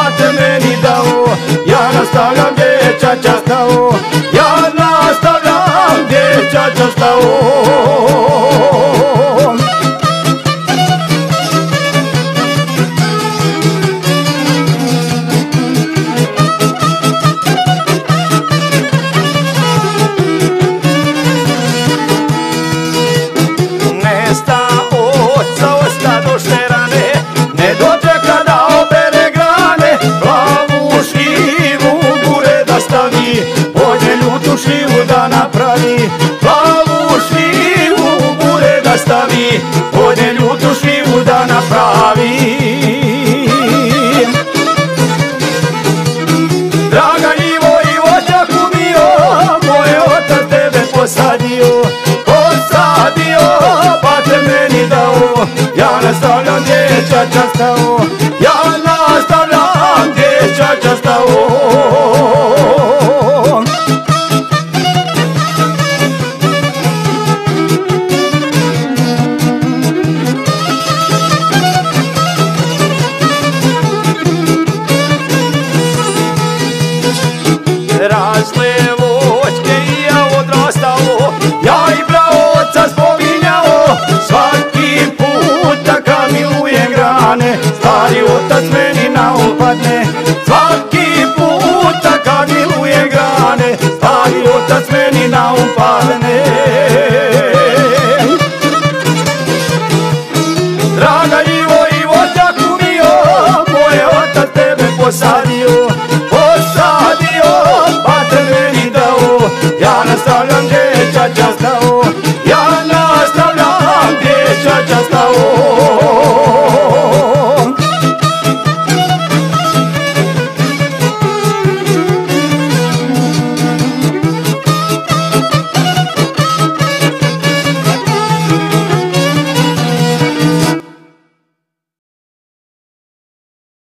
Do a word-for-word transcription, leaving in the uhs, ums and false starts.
bate meni dao. Ja nastavljam gdje čača stao, ja nastavljam gdje čača stao. Pođe ljutu šljivu da napravi, plavu šljivu u bure da stavi, pođe ljutu šljivu da napravi. Draga Ivo i voćaku bio, moj otac tebe posadio, posadio, pa te meni dao. Ja nastavljam gdje čača stao, ja nastavljam gdje čača stao. Rasle voćke i ja odrastao, ja i praoca spominjao, svaki puta kad milujem grane, stari otac meni na upadne. Svaki puta kad milujem grane, stari otac meni na upadne.